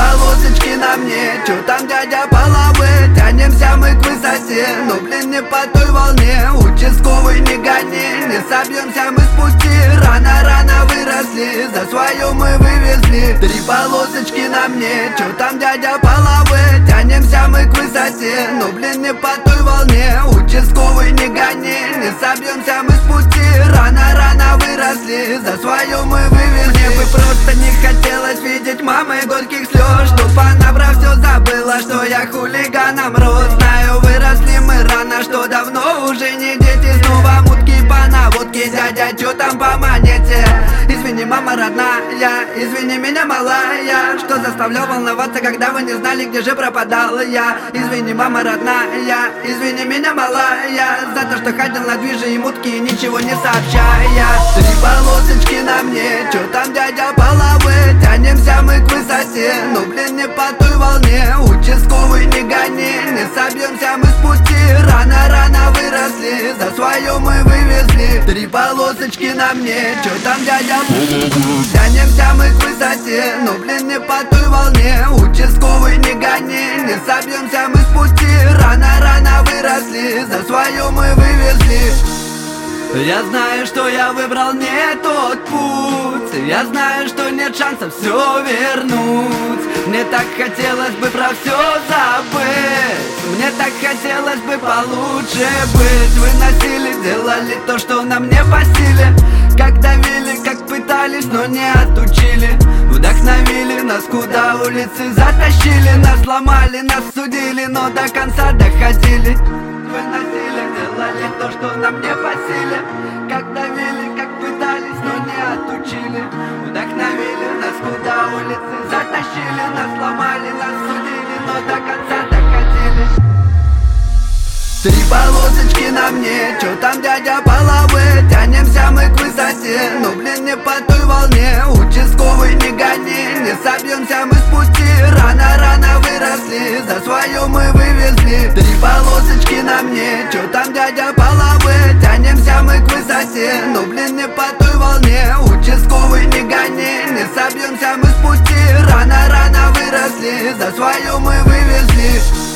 полосочки на мне, чё там, дядя, половы? Тянемся мы к высоте, но, блин, не по той волне. Участковый не гони, не собьемся мы с пути. Рано-рано выросли, за свое мы вывезли. 3 полосочки на мне, чё там, дядя, половы? Тянемся мы к высоте, но, блин, не по той волне. Участковый не гони, не собьемся мы с пути. Рано-рано выросли, за свое мы вывезли. Мне бы просто не хотелось видеть мамы горьких слез, чтоб она про все забыла, что я хулиганом рос. Знаю, выросли мы рано, что давно уже не дети. Снова мутки по наводке, дядя, чё там по монете? Извини, мама родная, извини меня, малая, что заставлял волноваться, когда вы не знали, где же пропадал я. Извини, мама родная, извини меня, малая, за то, что ходил на движи и мутки, ничего не сообщая. 3 полосочки на мне, чё там, дядя, половы? Тянемся мы к высоте, но, блин, не по той волне. Участковый не гони, не собьемся мы с пути. Рано-рано выросли, за свое мы вывезли. 3 полосочки на мне, чё там, дядя? Тянемся мы к высоте, но, блин, не по той волне. Участковый не гони, не собьемся мы с пути. Рано-рано выросли, за свое мы вывезли. Я знаю, что я выбрал не тот путь. Я знаю, что нет шансов все вернуть. Мне так хотелось бы про все забыть. Мне так хотелось бы получше быть. Выносили, делали то, что нам не по силе. Как давили, как пытались, но не отучили. Вдохновили нас, куда улицы затащили. Нас сломали, нас судили, но до конца доходили. Выносили, делали то, что нам не по силе. Как давили, как пытались, но не отучили. Вдохновили нас, куда улицы затащили. Нас сломали, нас судили, но до конца доходили. 3 полосочки на мне, чё там, дядя, половы? Тянемся мы к высоте, но, блин, не по той волне. Участковый не гони, не собьемся мы с пути. Рано-рано выросли, за свое мы вывезли. 3 полосочки на мне, чё там, дядя, половы? Тянемся мы к высоте, но, блин, не по той волне. Участковый не гони, не собьемся мы с пути. Рано-рано выросли, за свое мы вывезли.